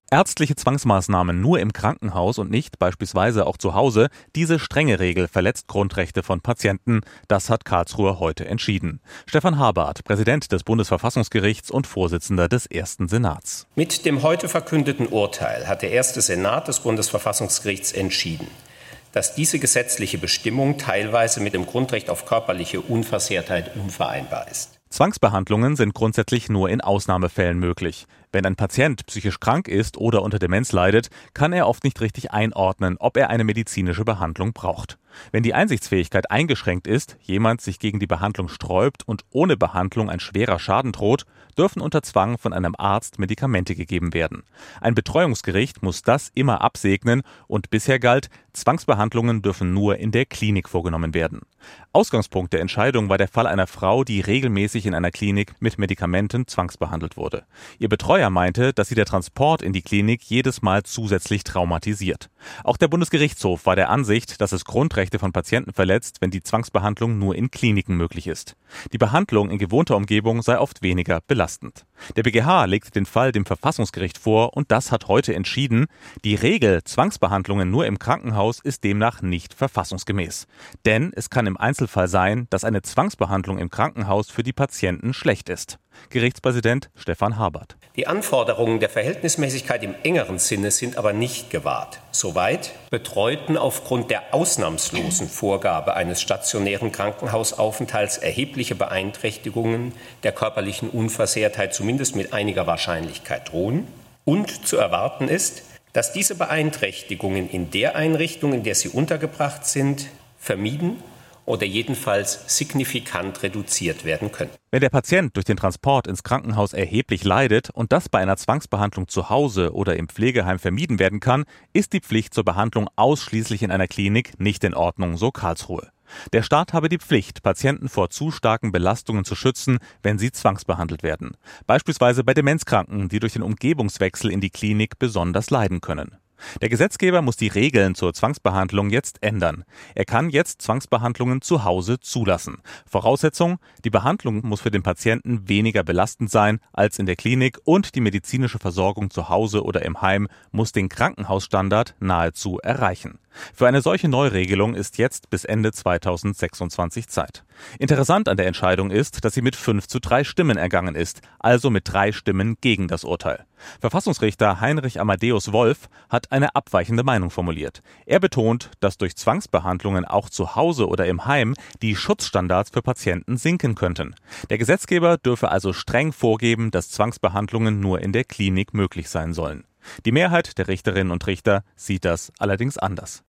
Ärztliche Zwangsmaßnahmen nur im Krankenhaus und nicht beispielsweise auch zu Hause, diese strenge Regel verletzt Grundrechte von Patienten. Das hat Karlsruhe heute entschieden. Stefan Habart, Präsident des Bundesverfassungsgerichts und Vorsitzender des Ersten Senats. Mit dem heute verkündeten Urteil hat der Erste Senat des Bundesverfassungsgerichts entschieden, dass diese gesetzliche Bestimmung teilweise mit dem Grundrecht auf körperliche Unversehrtheit unvereinbar ist. Zwangsbehandlungen sind grundsätzlich nur in Ausnahmefällen möglich. Wenn ein Patient psychisch krank ist oder unter Demenz leidet, kann er oft nicht richtig einordnen, ob er eine medizinische Behandlung braucht. Wenn die Einsichtsfähigkeit eingeschränkt ist, jemand sich gegen die Behandlung sträubt und ohne Behandlung ein schwerer Schaden droht, dürfen unter Zwang von einem Arzt Medikamente gegeben werden. Ein Betreuungsgericht muss das immer absegnen und bisher galt, Zwangsbehandlungen dürfen nur in der Klinik vorgenommen werden. Ausgangspunkt der Entscheidung war der Fall einer Frau, die regelmäßig in einer Klinik mit Medikamenten zwangsbehandelt wurde. Ihr Betreuer meinte, dass sie der Transport in die Klinik jedes Mal zusätzlich traumatisiert. Auch der Bundesgerichtshof war der Ansicht, dass es Grundrechte von Patienten verletzt, wenn die Zwangsbehandlung nur in Kliniken möglich ist. Die Behandlung in gewohnter Umgebung sei oft weniger belastend. Der BGH legte den Fall dem Verfassungsgericht vor und das hat heute entschieden, die Regel Zwangsbehandlungen nur im Krankenhaus ist demnach nicht verfassungsgemäß. Denn es kann im Einzelfall sein, dass eine Zwangsbehandlung im Krankenhaus für die Patienten schlecht ist. Gerichtspräsident Stefan Habart. Die Anforderungen der Verhältnismäßigkeit im engeren Sinne sind aber nicht gewahrt, soweit Betreuten aufgrund der ausnahmslosen Vorgabe eines stationären Krankenhausaufenthalts erhebliche Beeinträchtigungen der körperlichen Unversehrtheit zumindest mit einiger Wahrscheinlichkeit drohen und zu erwarten ist, dass diese Beeinträchtigungen in der Einrichtung, in der sie untergebracht sind, vermieden oder jedenfalls signifikant reduziert werden können. Wenn der Patient durch den Transport ins Krankenhaus erheblich leidet und das bei einer Zwangsbehandlung zu Hause oder im Pflegeheim vermieden werden kann, ist die Pflicht zur Behandlung ausschließlich in einer Klinik nicht in Ordnung, so Karlsruhe. Der Staat habe die Pflicht, Patienten vor zu starken Belastungen zu schützen, wenn sie zwangsbehandelt werden. Beispielsweise bei Demenzkranken, die durch den Umgebungswechsel in die Klinik besonders leiden können. Der Gesetzgeber muss die Regeln zur Zwangsbehandlung jetzt ändern. Er kann jetzt Zwangsbehandlungen zu Hause zulassen. Voraussetzung: Die Behandlung muss für den Patienten weniger belastend sein als in der Klinik und die medizinische Versorgung zu Hause oder im Heim muss den Krankenhausstandard nahezu erreichen. Für eine solche Neuregelung ist jetzt bis Ende 2026 Zeit. Interessant an der Entscheidung ist, dass sie mit 5:3 Stimmen ergangen ist, also mit 3 Stimmen gegen das Urteil. Verfassungsrichter Heinrich Amadeus Wolf hat eine abweichende Meinung formuliert. Er betont, dass durch Zwangsbehandlungen auch zu Hause oder im Heim die Schutzstandards für Patienten sinken könnten. Der Gesetzgeber dürfe also streng vorgeben, dass Zwangsbehandlungen nur in der Klinik möglich sein sollen. Die Mehrheit der Richterinnen und Richter sieht das allerdings anders.